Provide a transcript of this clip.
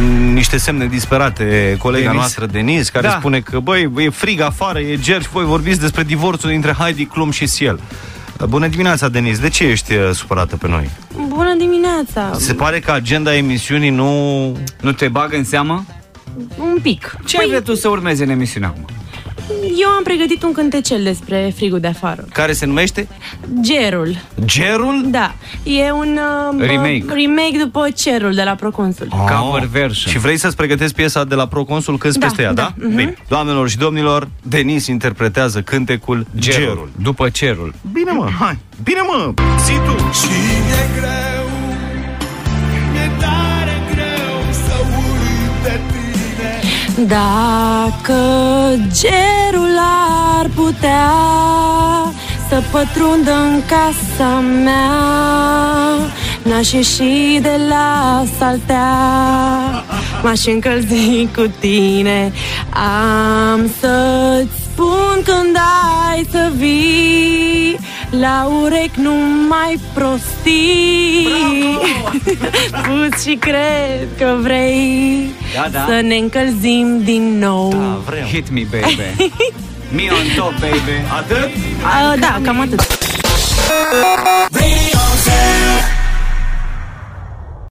niște semne disperate colega noastră Denise, care spune că, băi, e frig afară, e ger și voi vorbiți despre divorțul dintre Heidi Klum și Ciel. Bună dimineața, Denise, de ce ești supărată pe noi? Bună dimineața. Se pare că agenda emisiunii nu te bagă în seamă? Un pic. Ce ai vrea tu să urmeze în emisiune acum? Eu am pregătit un cântecel despre frigul de afară. Care se numește? Gerul. Gerul? Da. E un remake după Cerul de la Proconsul. Cover version. Și vrei să-ți pregătesc piesa de la Proconsul, câți peste ea, da? Bine. Doamnelor și domnilor, Denise interpretează cântecul Gerul. După Cerul. Bine, mă, hai. Bine, mă. Zi tu. Și e greu, mi-e tare greu să uit de tine. Dacă gerul ar putea să pătrundă în casa mea, n-aș ieși de la saltea, m-aș încălzi cu tine. Am să-ți spun când ai să vii, la urechi nu mai prostii. Spus și cred că vrei să ne încălzim din nou. Da, vreau. Hit me, baby. Me on top, baby. Atât? Da, cam atât.